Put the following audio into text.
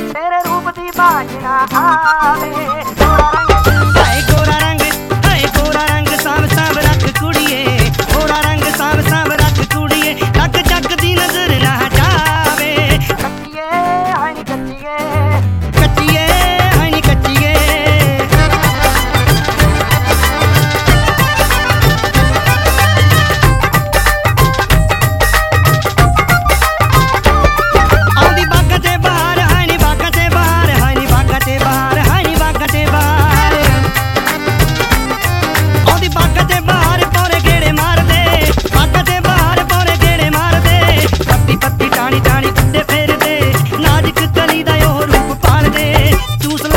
तेरे रूप दी बाज ना आवे। गोरा रंग हाय गोरा रंग साम साम रख कुड़िए, गोरा रंग साम साम रख कुड़िए, लग जग दी नजर ना जावे। कच्चिए हाय नी कच्चिए, कच्चिए हाय नी कच्चिए। आउंदी बागा ते बाहर हाय नी बागा ते बाहर, हाय नी बागा ते बाहर, हाय नी बागा ते बाहर। आउंदी बागा ते बाहर पौरे गेड़े मार दे, बागा ते बाहर पौरे गेड़े मार दे। पत्ती पत्ती टाणी टाणी कुत्ते फेर दे, नाजुक कली दा ओह रूप पाल दे। चूस